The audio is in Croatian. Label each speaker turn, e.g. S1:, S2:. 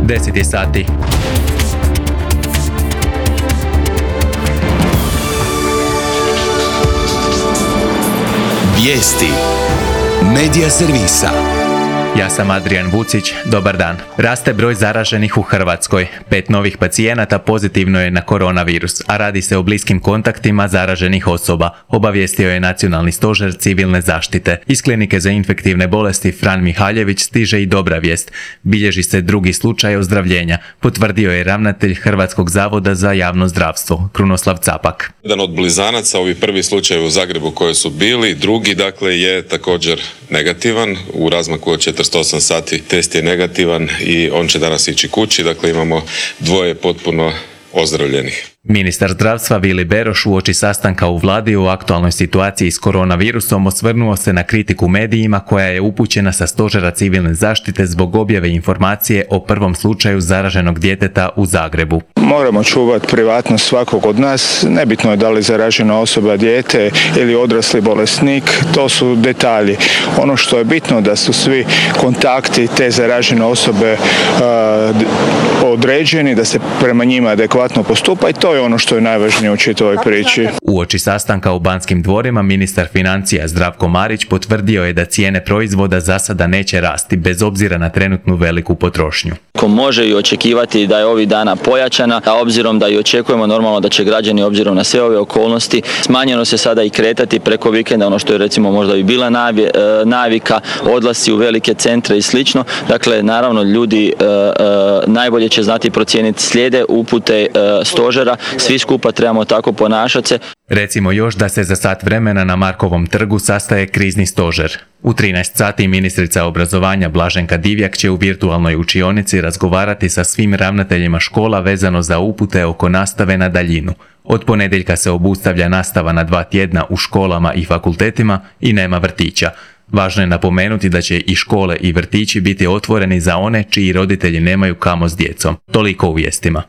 S1: 10 je sati.
S2: Vijesti Medija servisa.
S1: Ja sam Adrian Vucić, dobar dan. Raste broj zaraženih u Hrvatskoj. 5 novih pacijenata pozitivno je na koronavirus, a radi se o bliskim kontaktima zaraženih osoba, obavijestio je Nacionalni stožer civilne zaštite. Iz Klinike za infektivne bolesti Fran Mihaljević stiže i dobra vijest. Bilježi se drugi slučaj ozdravljenja, potvrdio je ravnatelj Hrvatskog zavoda za javno zdravstvo, Krunoslav Capak.
S3: Jedan od blizanaca, ovi prvi slučajevi u Zagrebu koji su bili, drugi je također negativan, u razmaku od 48 sati test je negativan i on će danas ići kući, imamo 2 potpuno ozdravljenih.
S1: Ministar zdravstva Vili Beroš uoči sastanka u vladi o aktualnoj situaciji s koronavirusom osvrnuo se na kritiku medijima koja je upućena sa stožera civilne zaštite zbog objave informacije o prvom slučaju zaraženog djeteta u Zagrebu.
S4: Moramo čuvati privatnost svakog od nas, nebitno je da li zaražena osoba dijete ili odrasli bolesnik, to su detalji. Ono što je bitno da su svi kontakti te zaražene osobe određeni, da se prema njima adekvatno postupa i to je ono što je najvažnije u čitavoj priči.
S1: Uoči sastanka u Banskim dvorima ministar financija Zdravko Marić potvrdio je da cijene proizvoda za sada neće rasti bez obzira na trenutnu veliku potrošnju.
S5: Ko može i očekivati da je ovih dana pojačana, a obzirom da i očekujemo normalno da će građani obzirom na sve ove okolnosti smanjeno se sada i kretati preko vikenda, ono što je recimo možda i bila navika, odlasci u velike centre i slično. Dakle, naravno ljudi najbolje će znati procijeniti, slijede upute stožera, svi skupa trebamo tako ponašati se.
S1: Recimo još da se za sat vremena na Markovom trgu sastaje krizni stožer. U 13 sati ministrica obrazovanja Blaženka Divjak će u virtualnoj učionici razgovarati sa svim ravnateljima škola vezano za upute oko nastave na daljinu. Od ponedjeljka se obustavlja nastava na 2 tjedna u školama i fakultetima i nema vrtića. Važno je napomenuti da će i škole i vrtići biti otvoreni za one čiji roditelji nemaju kamo s djecom. Toliko u vijestima.